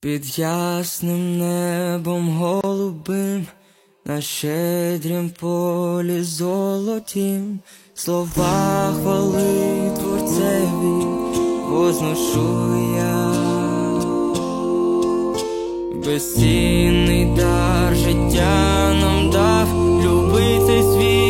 Під ясним небом голубим, на щедрім полі золотім, слова хвали Творцеві возношу я. Безцінний дар життя нам дав, любити світ